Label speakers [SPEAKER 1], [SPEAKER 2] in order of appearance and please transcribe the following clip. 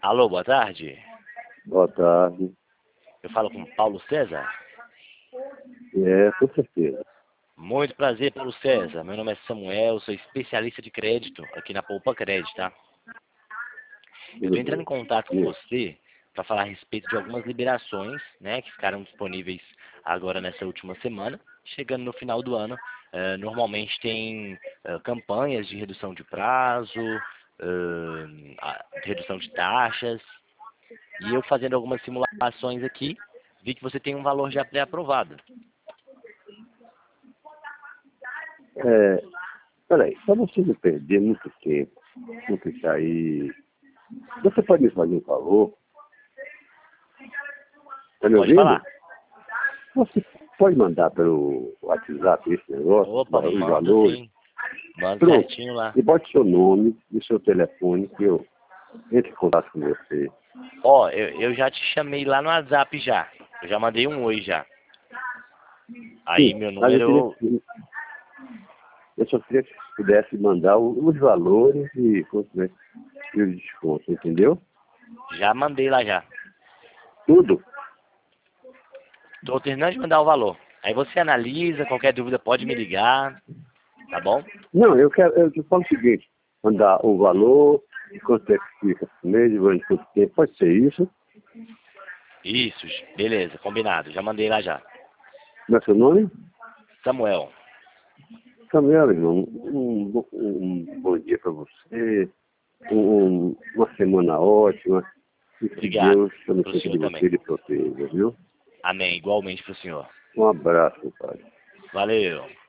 [SPEAKER 1] Alô, boa tarde.
[SPEAKER 2] Boa tarde.
[SPEAKER 1] Eu falo com Paulo César.
[SPEAKER 2] Com certeza.
[SPEAKER 1] Muito prazer, Paulo César. Meu nome é Samuel, sou especialista de crédito aqui na Poupa Crédito, tá? Eu estou entrando em contato com você para falar a respeito de algumas liberações, né, que ficaram disponíveis agora nessa última semana. Chegando no final do ano, normalmente tem campanhas de redução de prazo, redução de taxas. E eu fazendo algumas simulações aqui, vi que você tem um valor já pré-aprovado.
[SPEAKER 2] Peraí, para você não perder muito tempo, não ficar aí. Você pode me fazer um favor? Tá me
[SPEAKER 1] Pode
[SPEAKER 2] ouvindo?
[SPEAKER 1] falar.
[SPEAKER 2] Você pode mandar pelo WhatsApp esse negócio?
[SPEAKER 1] Opa,
[SPEAKER 2] Os
[SPEAKER 1] manda
[SPEAKER 2] valores?
[SPEAKER 1] sim. Manda
[SPEAKER 2] Pronto.
[SPEAKER 1] certinho lá.
[SPEAKER 2] E bote seu nome e seu telefone que eu entre em contato com você.
[SPEAKER 1] Ó, eu já te chamei lá no WhatsApp já. Eu já mandei um oi já. Aí
[SPEAKER 2] Sim,
[SPEAKER 1] meu
[SPEAKER 2] mas eu só queria que você pudesse mandar os valores e os descontos, entendeu?
[SPEAKER 1] já mandei lá já.
[SPEAKER 2] Tudo.
[SPEAKER 1] Tô terminando de mandar o valor. Aí você analisa, qualquer dúvida pode me ligar, tá bom?
[SPEAKER 2] Não, eu te falo o seguinte, mandar o valor, quanto é que fica por mês, durante quanto tempo, pode ser isso.
[SPEAKER 1] Isso, beleza, combinado. Já mandei lá já.
[SPEAKER 2] Como é seu nome?
[SPEAKER 1] Samuel,
[SPEAKER 2] Samuel, irmão, um bom dia para você, uma semana ótima, e que
[SPEAKER 1] obrigado.
[SPEAKER 2] Deus tome
[SPEAKER 1] Pro
[SPEAKER 2] conta
[SPEAKER 1] senhor
[SPEAKER 2] de você
[SPEAKER 1] também.
[SPEAKER 2] e lhe proteja, viu?
[SPEAKER 1] Amém. Igualmente pro senhor.
[SPEAKER 2] Um abraço, pai.
[SPEAKER 1] Valeu.